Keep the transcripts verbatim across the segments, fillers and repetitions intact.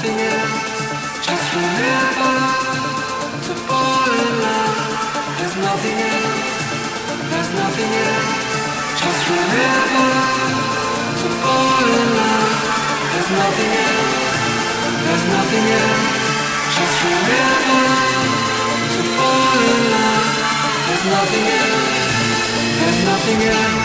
nothing else. Just remember to fall in love. There's nothing else. There's nothing else. Just remember to fall in love. There's nothing else. There's nothing else. Just remember to fall in love. There's nothing else. There's nothing else.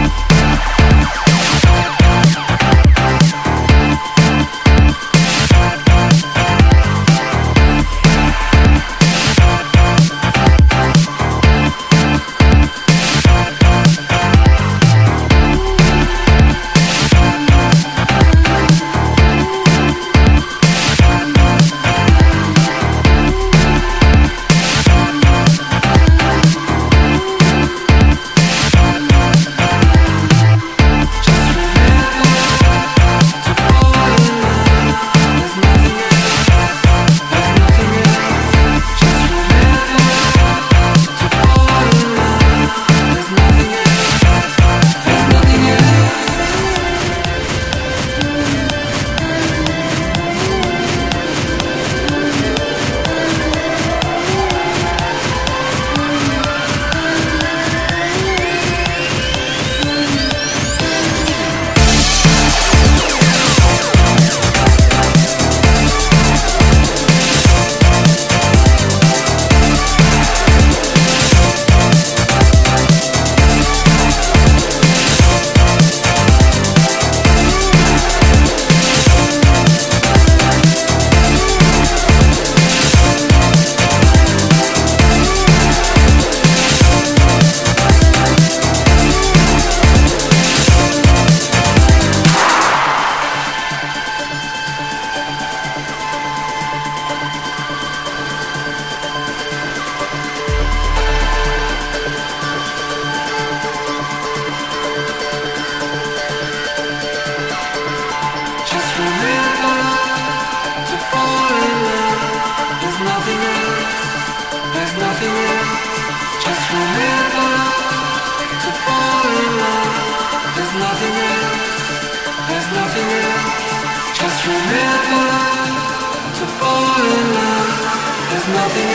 Nothing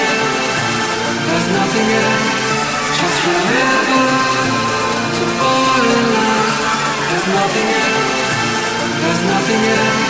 else, there's nothing else. Just remember to fall in love. There's nothing else, there's nothing else.